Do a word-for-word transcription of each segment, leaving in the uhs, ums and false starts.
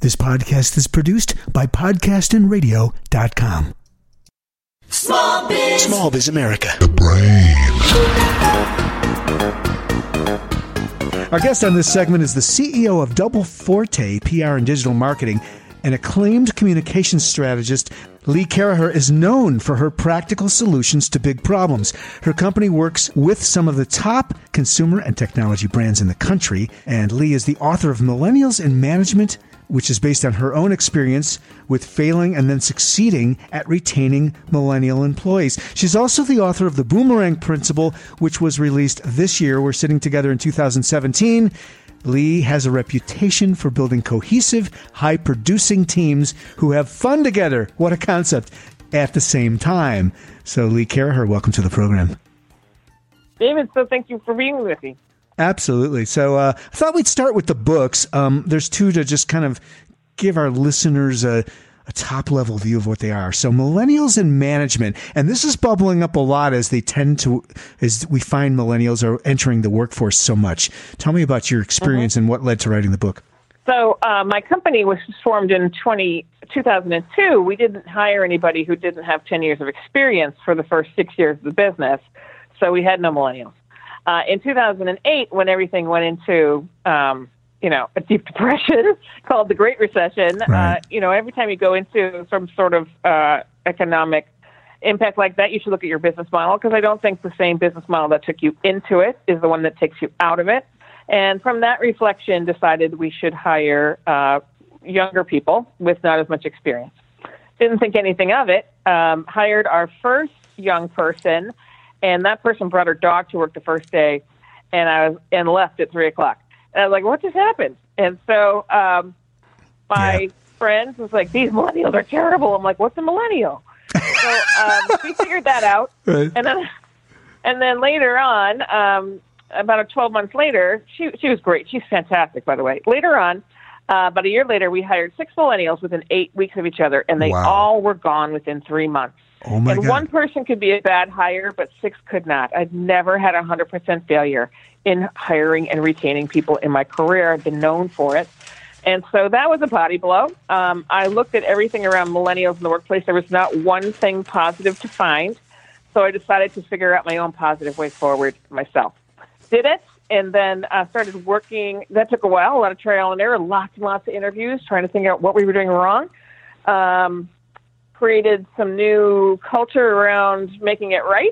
This podcast is produced by podcastin radio dot com. Small Biz. Small Biz America. The brain. Our guest on this segment is the C E O of Double Forte P R and Digital Marketing, an acclaimed communications strategist. Lee Caraher is known for her practical solutions to big problems. Her company works with some of the top consumer and technology brands in the country, and Lee is the author of Millennials in Management, which is based on her own experience with failing and then succeeding at retaining millennial employees. She's also the author of The Boomerang Principle, which was released this year. We're sitting together in two thousand seventeen. Lee has a reputation for building cohesive, high-producing teams who have fun together. What a concept at the same time. So, Lee Caraher, welcome to the program. David, so thank you for being with me. Absolutely. So uh, I thought we'd start with the books. Um, there's two to just kind of give our listeners a, a top-level view of what they are. So Millennials in Management, and this is bubbling up a lot as they tend to, as we find millennials are entering the workforce so much. Tell me about your experience mm-hmm. and what led to writing the book. So uh, my company was formed in twenty, two thousand two. We didn't hire anybody who didn't have ten years of experience for the first six years of the business, so we had no millennials. Uh, in two thousand eight, when everything went into, um, you know, a deep depression called the Great Recession, right. uh, you know, every time you go into some sort of uh, economic impact like that, you should look at your business model, because I don't think the same business model that took you into it is the one that takes you out of it. And from that reflection, decided we should hire uh, younger people with not as much experience. Didn't think anything of it. Um, hired our first young person. And that person brought her dog to work the first day, and I was and left at three o'clock. And I was like, "What just happened?" And so um, my yeah. friend was like, "These millennials are terrible." I'm like, "What's a millennial?" So um, we figured that out, right. and then and then later on, um, about twelve months later, she she was great. She's fantastic, by the way. Later on, uh, about a year later, we hired six millennials within eight weeks of each other, and they wow. all were gone within three months. Oh my and God. One person could be a bad hire, but six could not. I've never had a one hundred percent failure in hiring and retaining people in my career. I've been known for it. And so that was a body blow. Um, I looked at everything around millennials in the workplace. There was not one thing positive to find. So I decided to figure out my own positive way forward myself. Did it, and then uh, started working. That took a while, a lot of trial and error, lots and lots of interviews, trying to figure out what we were doing wrong. Um created some new culture around making it right,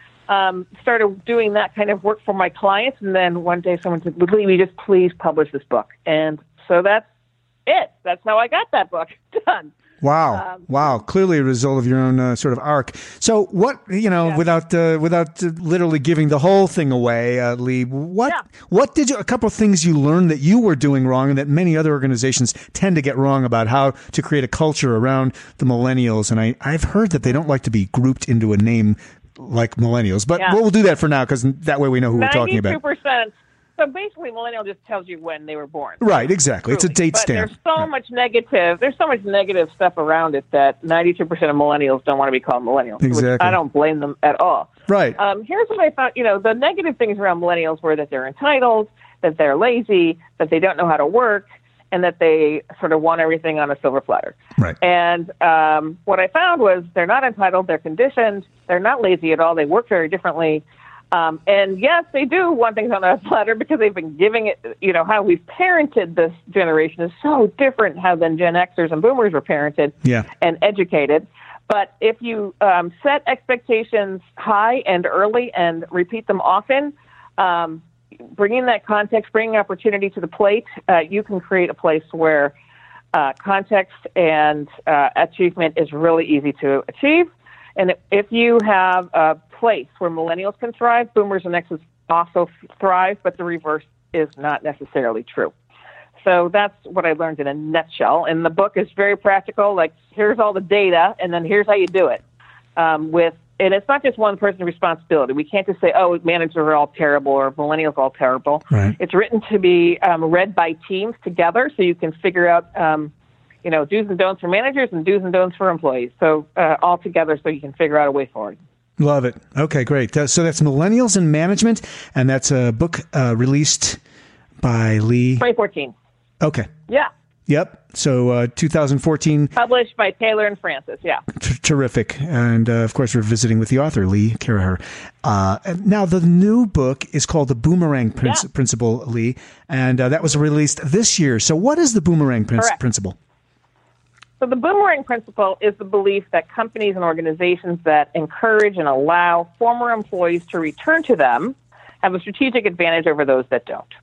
um, started doing that kind of work for my clients, and then one day someone said, "Would Lee, just please publish this book?" And so that's it. That's how I got that book done. Wow. Um, wow. Clearly a result of your own uh, sort of arc. So what, you know, yeah. without uh, without uh, literally giving the whole thing away, uh, Lee, what yeah. what did you, a couple of things you learned that you were doing wrong and that many other organizations tend to get wrong about how to create a culture around the millennials? And I, I've heard that they don't like to be grouped into a name like millennials, but yeah. we'll do that for now, because that way we know who we're talking about. ninety-two percent So basically, millennial just tells you when they were born. Right, exactly. Truly. It's a date but stamp. There's so yeah. much negative. There's so much negative stuff around it that ninety-two percent of millennials don't want to be called millennials. Exactly. Which I don't blame them at all. Right. Um, here's what I found. You know, the negative things around millennials were that they're entitled, that they're lazy, that they don't know how to work, and that they sort of want everything on a silver platter. Right. And um, what I found was they're not entitled. They're conditioned. They're not lazy at all. They work very differently. Um, and yes, they do want things on a platter because they've been giving it, you know, how we've parented this generation is so different how than Gen Xers and Boomers were parented yeah. and educated. But if you um, set expectations high and early and repeat them often, um, bringing that context, bringing opportunity to the plate, uh, you can create a place where uh, context and uh, achievement is really easy to achieve. And if you have a place where millennials can thrive, Boomers and Xers also thrive, but the reverse is not necessarily true. So that's what I learned in a nutshell. And the book is very practical, like here's all the data, and then here's how you do it. Um, with And it's not just one person's responsibility. We can't just say, oh, managers are all terrible or millennials are all terrible. Right. It's written to be um, read by teams together so you can figure out um, you know, do's and don'ts for managers and do's and don'ts for employees. So uh, all together so you can figure out a way forward. Love it. Okay, great. Uh, so that's Millennials in Management, and that's a book uh, released by Lee. twenty fourteen Okay. Yeah. Yep. So uh, two thousand fourteen. Published by Taylor and Francis, yeah. T- terrific. And, uh, of course, we're visiting with the author, Lee Caraher. Uh, and now, the new book is called The Boomerang Prin- yeah. Principle, Lee, and uh, that was released this year. So what is the Boomerang prin- Principle? So the Boomerang Principle is the belief that companies and organizations that encourage and allow former employees to return to them have a strategic advantage over those that don't.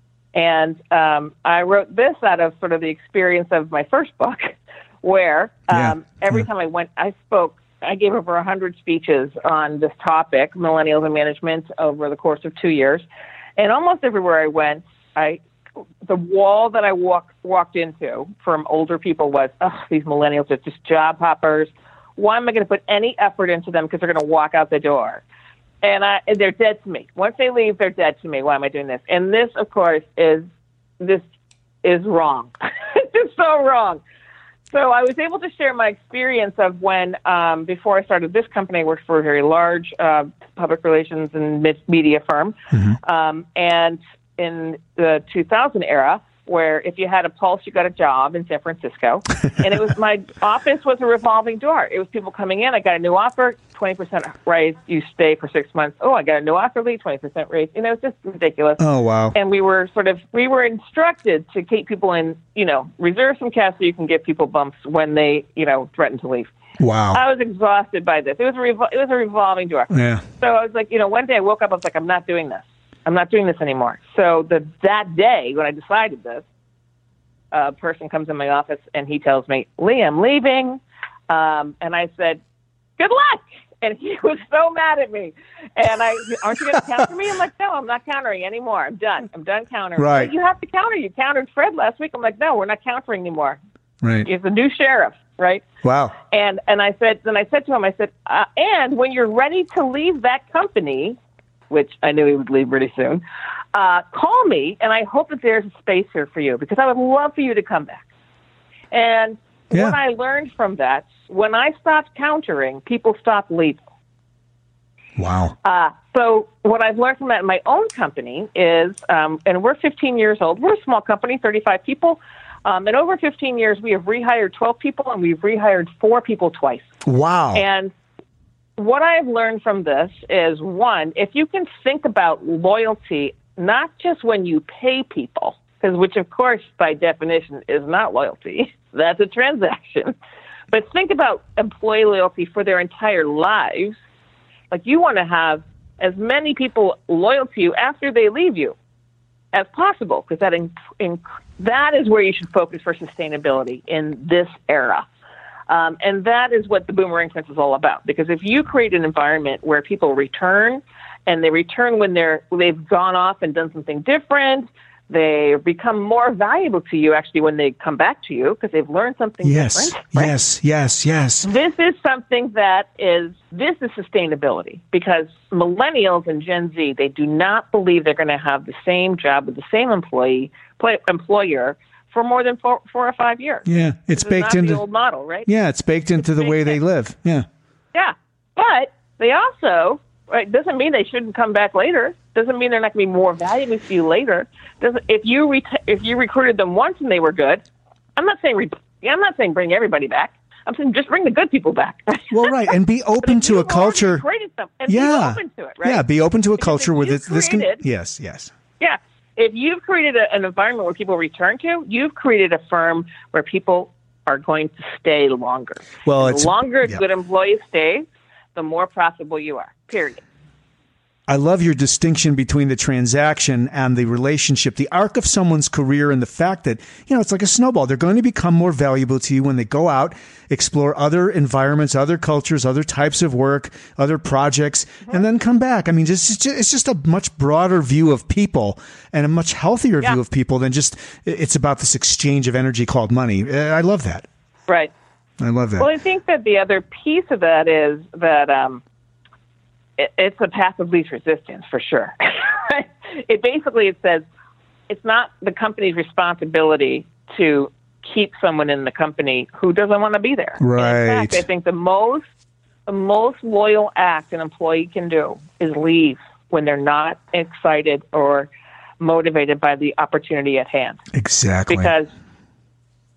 And um, I wrote this out of sort of the experience of my first book, where um, yeah. every yeah. time I went, I spoke, I gave over one hundred speeches on this topic, millennials and management, over the course of two years. And almost everywhere I went, I the wall that I walk, walked into from older people was, oh, these millennials are just job hoppers. Why am I going to put any effort into them because they're going to walk out the door? And, I, and they're dead to me. Once they leave, they're dead to me. Why am I doing this? And this, of course, is this is wrong. It's so wrong. So I was able to share my experience of when, um, before I started this company, I worked for a very large uh, public relations and media firm. Mm-hmm. Um, and in the two thousand era, where if you had a pulse, you got a job in San Francisco. And it was my office was a revolving door. It was people coming in. I got a new offer, twenty percent raise. You stay for six months. Oh, I got a new offer, Lee, twenty percent raise. You know, it's just ridiculous. Oh, wow. And we were sort of, we were instructed to keep people in, you know, reserve some cash so you can give people bumps when they, you know, threaten to leave. Wow. I was exhausted by this. It was a, revol- it was a revolving door. Yeah. So I was like, you know, one day I woke up, I was like, I'm not doing this. I'm not doing this anymore. So the that day when I decided this, a person comes in my office and he tells me, Lee, I'm leaving. Um, and I said, good luck. And he was so mad at me. And I, aren't you going to counter me? I'm like, no, I'm not countering anymore. I'm done. I'm done countering. Right. But you have to counter. You countered Fred last week. I'm like, no, we're not countering anymore. Right. He's the new sheriff. Right. Wow. And and I said, then I said to him, I said, uh, and when you're ready to leave that company, which I knew he would leave pretty soon, uh, call me, and I hope that there's a space here for you, because I would love for you to come back. And yeah. what I learned from that, when I stopped countering, people stopped leaving. Wow. Uh, so what I've learned from that in my own company is, um, and we're fifteen years old. We're a small company, thirty-five people. Um, and over fifteen years, we have rehired twelve people, and we've rehired four people twice. Wow. And what I've learned from this is, one, if you can think about loyalty, not just when you pay people, because which, of course, by definition is not loyalty. That's a transaction. But think about employee loyalty for their entire lives. Like, you want to have as many people loyal to you after they leave you as possible, because that, in, in, that is where you should focus for sustainability in this era. Um, and that is what the Boomerang Principle is all about. Because if you create an environment where people return, and they return when they're they've gone off and done something different, they become more valuable to you actually when they come back to you because they've learned something yes, different. Right? Yes, yes, yes. This is something that is this is sustainability, because millennials and Gen Z, they do not believe they're going to have the same job with the same employee play, employer for more than four, four or five years. Yeah, it's this baked is not into the old model, right? Yeah, it's baked into it's the baked way in. they live. Yeah, yeah, but they also right doesn't mean they shouldn't come back later. Doesn't mean they're not going to be more valuable to you later. Doesn't if you re- if you recruited them once and they were good, I'm not saying re- I'm not saying bring everybody back. I'm saying just bring the good people back. Well, right, and be open to a culture. Them, and yeah, be open to it, right? Yeah, be open to a because culture where this, this can. Created, yes, yes. Yeah. If you've created a, an environment where people return to, you've created a firm where people are going to stay longer. Well, and it's the longer yeah. a good employee stays, the more profitable you are, period. I love your distinction between the transaction and the relationship, the arc of someone's career, and the fact that, you know, it's like a snowball. They're going to become more valuable to you when they go out, explore other environments, other cultures, other types of work, other projects, mm-hmm. and then come back. I mean, just, it's just a much broader view of people and a much healthier yeah. view of people than just it's about this exchange of energy called money. I love that. Right. I love that. Well, I think that the other piece of that is that um, it, it's a path of least resistance for sure. It basically it says it's not the company's responsibility to keep someone in the company who doesn't want to be there. Right. In fact, I think the most the most loyal act an employee can do is leave when they're not excited or motivated by the opportunity at hand. Exactly. Because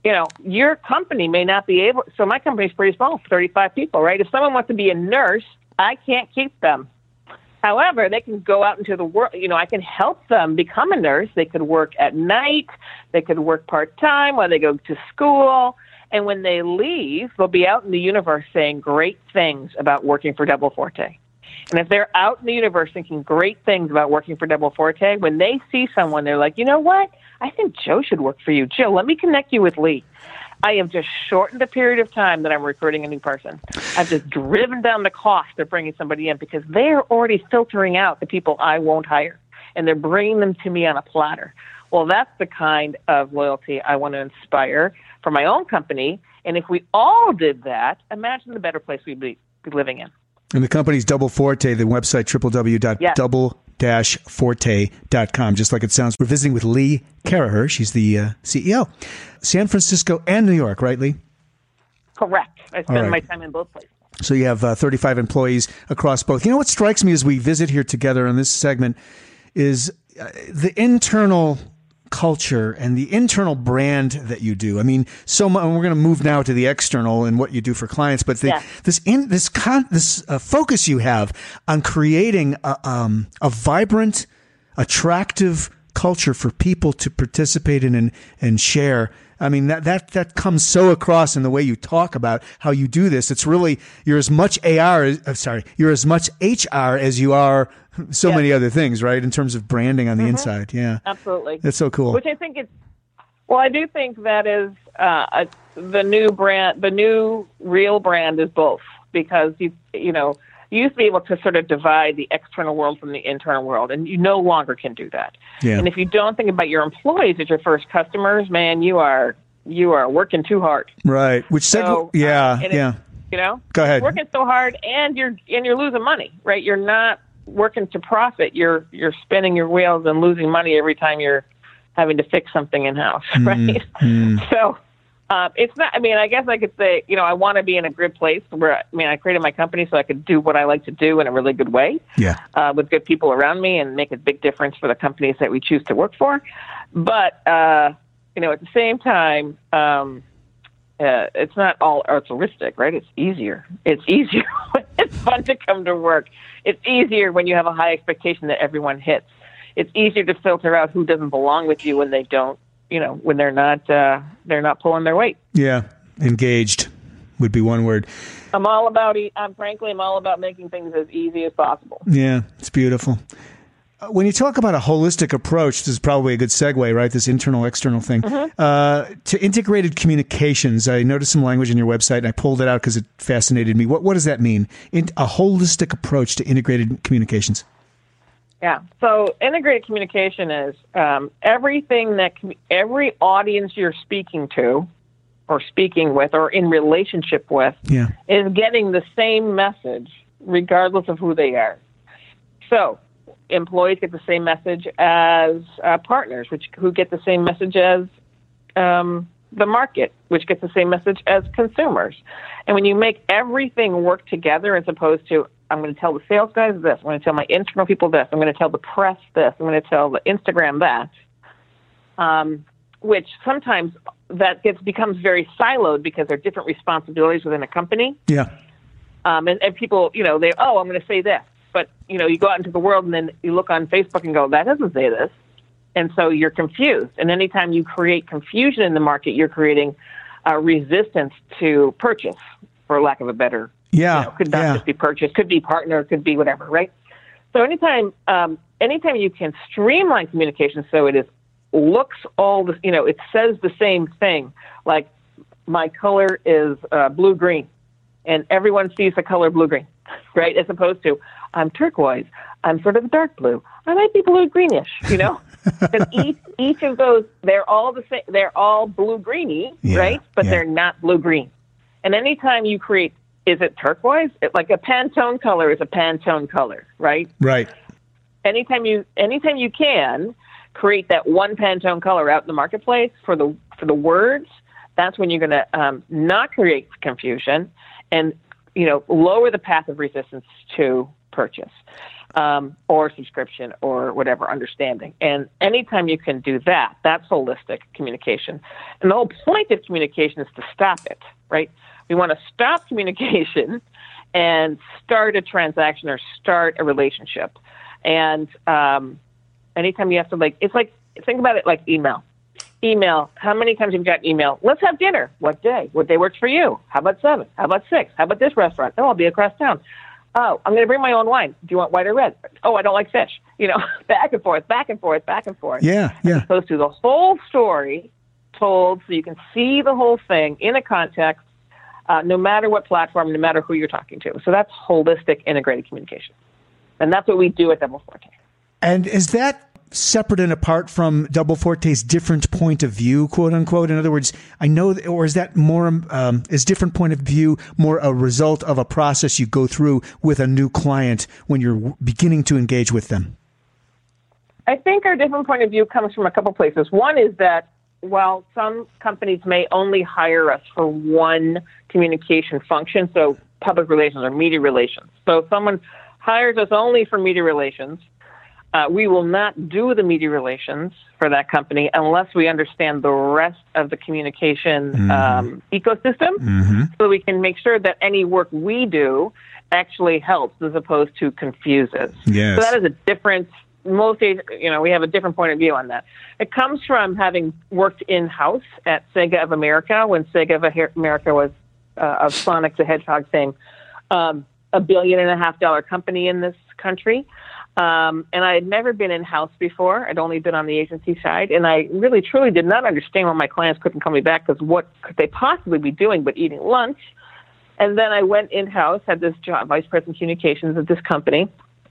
you know, your company may not be able, so my company's pretty small, thirty-five people, right? If someone wants to be a nurse, I can't keep them. However, they can go out into the world, you know, I can help them become a nurse. They could work at night, they could work part-time while they go to school, and when they leave, they'll be out in the universe saying great things about working for Double Forte. And if they're out in the universe thinking great things about working for Double Forte, when they see someone, they're like, you know what? I think Joe should work for you. Joe, let me connect you with Lee. I have just shortened the period of time that I'm recruiting a new person. I've just driven down the cost of bringing somebody in because they're already filtering out the people I won't hire, and they're bringing them to me on a platter. Well, that's the kind of loyalty I want to inspire for my own company. And if we all did that, imagine the better place we'd be living in. And the company's Double Forte, the website, w w w dot double dash forte dot com. Just like it sounds, we're visiting with Lee Caraher. She's the uh, C E O. San Francisco and New York, right, Lee? Correct. I spend right. my time in both places. So you have uh, thirty-five employees across both. You know what strikes me as we visit here together in this segment is uh, the internal culture and the internal brand that you do. I mean, so much, and we're going to move now to the external and what you do for clients, but the, yeah. this in, this con, this uh, focus you have on creating a, um, a vibrant, attractive culture for people to participate in and, and share. I mean, that, that, that comes so across in the way you talk about how you do this. It's really, you're as much A R, as, uh, sorry, you're as much H R as you are so yes. many other things, right? In terms of branding on the mm-hmm. inside. Yeah. Absolutely. That's so cool. Which I think it's, well, I do think that is, uh, a, the new brand, the new real brand is both, because you, you know, you used to be able to sort of divide the external world from the internal world, and you no longer can do that. Yeah. And if you don't think about your employees as your first customers, man, you are, you are working too hard. Right. Which seg- so, yeah, uh, yeah. You know, go ahead. Working so hard, and you're and you're losing money, right? You're not working to profit. You're you're spinning your wheels and losing money every time you're having to fix something in house, mm, right? Mm. So uh, it's not. I mean, I guess I could say, you know, I want to be in a good place where, I mean, I created my company so I could do what I like to do in a really good way, yeah, uh, with good people around me, and make a big difference for the companies that we choose to work for. But uh, you know, at the same time, um, uh, it's not all altruistic, right? It's easier. It's easier when it's fun to come to work. It's easier when you have a high expectation that everyone hits. It's easier to filter out who doesn't belong with you when they don't, you know, when they're not, uh, they're not pulling their weight. Yeah. Engaged would be one word. I'm all about, I'm frankly, I'm all about making things as easy as possible. Yeah. It's beautiful. When you talk about a holistic approach, this is probably a good segue, right? This internal, external thing. Mm-hmm. Uh, to integrated communications, I noticed some language in your website, and I pulled it out because it fascinated me. What what does that mean? In, a holistic approach to integrated communications. Yeah. So integrated communication is um, everything that com- every audience you're speaking to, or speaking with, or in relationship with, yeah. is getting the same message, regardless of who they are. So employees get the same message as uh, partners, which who get the same message as um, the market, which gets the same message as consumers. And when you make everything work together, as opposed to, I'm going to tell the sales guys this, I'm going to tell my internal people this, I'm going to tell the press this, I'm going to tell the Instagram that, um, which sometimes that gets becomes very siloed because there are different responsibilities within a company. Yeah. Um, and, and people, you know, they, oh, I'm going to say this. But, you know, you go out into the world and then you look on Facebook and go, that doesn't say this. And so you're confused. And anytime you create confusion in the market, you're creating uh, resistance to purchase, for lack of a better, yeah, you know, could not yeah. just be purchase, could be partner, could be whatever, right? So anytime, um, anytime you can streamline communication so it is looks all the, you know, it says the same thing, like my color is uh, blue-green, and everyone sees the color blue-green, right? As opposed to, I'm turquoise, I'm sort of dark blue, I might be blue-greenish, you know? Because each, each of those, they're all the same, they're all blue-greeny, yeah, right? But yeah. they're not blue-green. And anytime you create, is it turquoise? It, like a Pantone color is a Pantone color, right? Right. Anytime you, anytime you can create that one Pantone color out in the marketplace for the for the words, that's when you're going to um, not create confusion and, you know, lower the path of resistance to purchase. um, or subscription or whatever understanding. And anytime you can do that, that's holistic communication. And the whole point of communication is to stop it, right? We want to stop communication and start a transaction or start a relationship. And um, anytime you have to, like, it's like, think about it like email. Email, how many times have you got email? Let's have dinner. What day? What day works for you? How about seven? How about six? How about this restaurant? Oh, I'll be across town. Oh, I'm going to bring my own wine. Do you want white or red? Oh, I don't like fish. You know, back and forth, back and forth, back and forth. Yeah, yeah. As opposed to the whole story told so you can see the whole thing in a context, uh, no matter what platform, no matter who you're talking to. So that's holistic integrated communication. And that's what we do at Double Forte. And is that separate and apart from Double Forte's different point of view, quote unquote? In other words, I know, or is that more, um, is different point of view more a result of a process you go through with a new client when you're beginning to engage with them? I think our different point of view comes from a couple places. One is that while some companies may only hire us for one communication function, so public relations or media relations. So if someone hires us only for media relations, Uh, we will not do the media relations for that company unless we understand the rest of the communication mm-hmm. um, ecosystem, mm-hmm. so we can make sure that any work we do actually helps as opposed to confuses. Yes. So that is a different, most, you know, we have a different point of view on that. It comes from having worked in-house at Sega of America when Sega of America was uh, of Sonic the Hedgehog fame, um, a billion and a half dollar company in this country. Um, and I had never been in-house before. I'd only been on the agency side. And I really, truly did not understand why my clients couldn't call me back, because what could they possibly be doing but eating lunch? And then I went in-house, had this job, Vice President Communications at this company.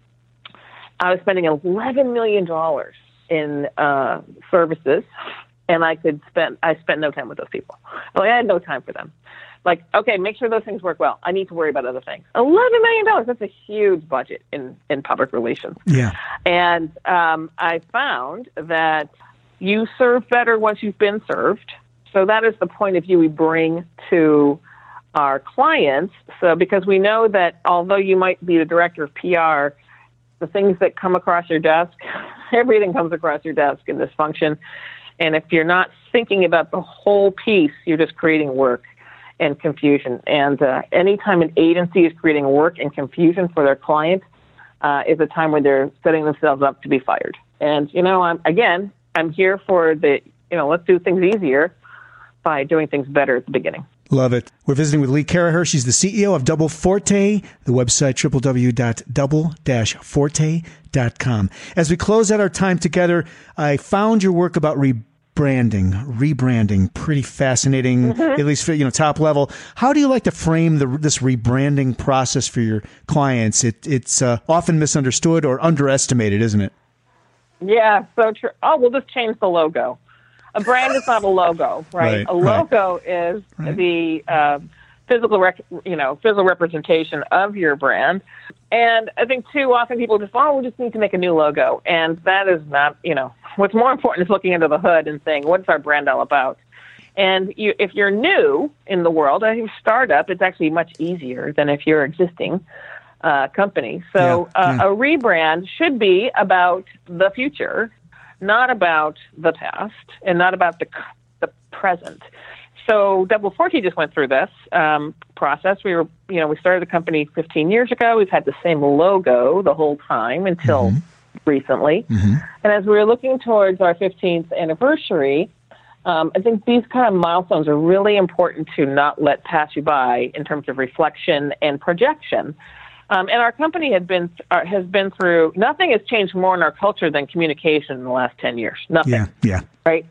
I was spending eleven million dollars in uh, services, and I could spend, I spent no time with those people. Like, I had no time for them. Like, okay, make sure those things work well. I need to worry about other things. eleven million dollars, that's a huge budget in, in public relations. Yeah. And um, I found that you serve better once you've been served. So that is the point of view we bring to our clients. So because we know that although you might be the director of P R, the things that come across your desk, everything comes across your desk in this function. And if you're not thinking about the whole piece, you're just creating work and confusion. And uh, anytime an agency is creating work and confusion for their client uh, is a time when they're setting themselves up to be fired. And, you know, I'm, again, I'm here for the, you know, let's do things easier by doing things better at the beginning. Love it. We're visiting with Lee Caraher. She's the C E O of Double Forte, the website w w w dot double dash forte dot com. As we close out our time together, I found your work about re Branding, rebranding, pretty fascinating, mm-hmm. at least for, you know, top level. How do you like to frame the, this rebranding process for your clients? It, it's uh, often misunderstood or underestimated, isn't it? Yeah, so true. Oh, we'll just change the logo. A brand is not a logo, right? right a logo right. is right. the uh, physical, rec- you know, physical representation of your brand. And I think, too, often people just, oh, we just need to make a new logo. And that is not, you know, what's more important is looking under the hood and saying, what's our brand all about? And you, if you're new in the world, I think startup, it's actually much easier than if you're existing uh, company. So yeah, uh, yeah. a rebrand should be about the future, not about the past, and not about the the present. So Double Forte just went through this um, process. We were, you know, we started the company fifteen years ago. We've had the same logo the whole time until mm-hmm. recently. Mm-hmm. And as we were looking towards our fifteenth anniversary, um, I think these kind of milestones are really important to not let pass you by in terms of reflection and projection. Um, and our company had been uh, has been through, nothing has changed more in our culture than communication in the last ten years. Nothing. Yeah, yeah. Right?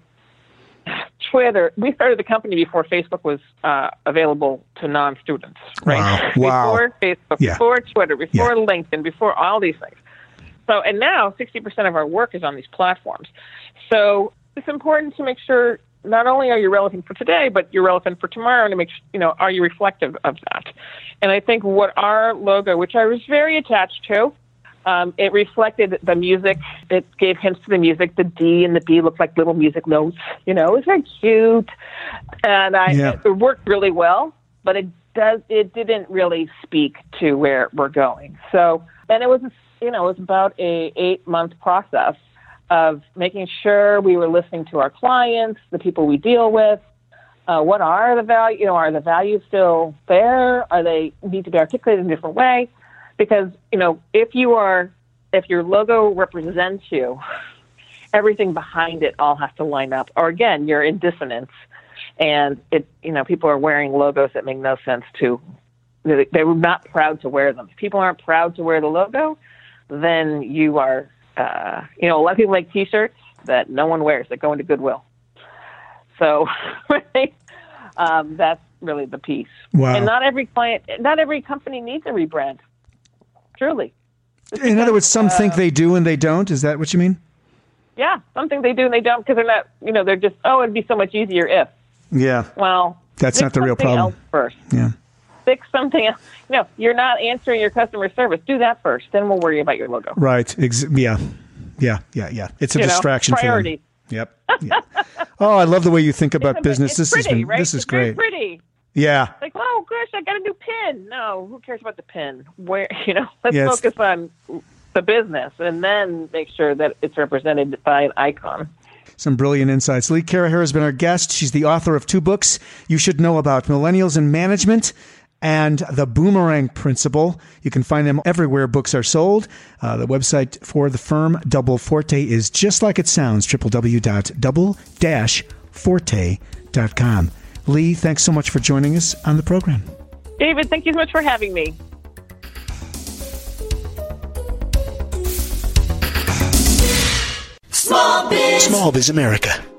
Twitter, we started the company before Facebook was uh, available to non-students, right? Wow. Wow. Before Facebook, yeah. before Twitter, before yeah. LinkedIn, before all these things. So, and now sixty percent of our work is on these platforms. So it's important to make sure not only are you relevant for today, but you're relevant for tomorrow, and to make sure, you know, are you reflective of that? And I think what our logo, which I was very attached to, Um, it reflected the music. It gave hints to the music. The D and the B looked like little music notes. You know, it was very cute, and I yeah. it worked really well. But it does it didn't really speak to where we're going. So, and it was you know, it was about a eight month process of making sure we were listening to our clients, the people we deal with. Uh, what are the value? You know, are the values still there? Are they need to be articulated in a different way? Because, you know, if you are, if your logo represents you, everything behind it all has to line up. Or again, you're in dissonance, and it, you know, people are wearing logos that make no sense to. They, they were not proud to wear them. If people aren't proud to wear the logo, then you are. Uh, you know, a lot of people make T-shirts that no one wears that go into Goodwill. So, right, um, that's really the piece. Wow. And not every client, not every company needs a rebrand. Truly. Just In because, other words, some uh, think they do and they don't. Is that what you mean? Yeah, something they do and they don't because they're not. You know, they're just. Oh, it'd be so much easier if. Yeah. Well, that's not the real something problem. Else first. Yeah. Fix something else. No, you're not answering your customer service. Do that first. Then we'll worry about your logo. Right. Ex- yeah. Yeah. Yeah. Yeah. It's a you distraction know, priority. for them. Yep. Yeah. Oh, I love the way you think about It's a- business. It's This pretty, has been. right? This is it's very great. pretty. Yeah. Like, oh gosh, I got a new pin. No, who cares about the pin? Where you know, let's Yeah, it's- focus on the business and then make sure that it's represented by an icon. Some brilliant insights. Lee Caraher has been our guest. She's the author of two books you should know about: Millennials in Management and The Boomerang Principle. You can find them everywhere books are sold. Uh, the website for the firm, Double Forte, is just like it sounds, w w w dot double dash forte dot com. Lee, thanks so much for joining us on the program. David, thank you so much for having me. Small Biz. Small Biz America.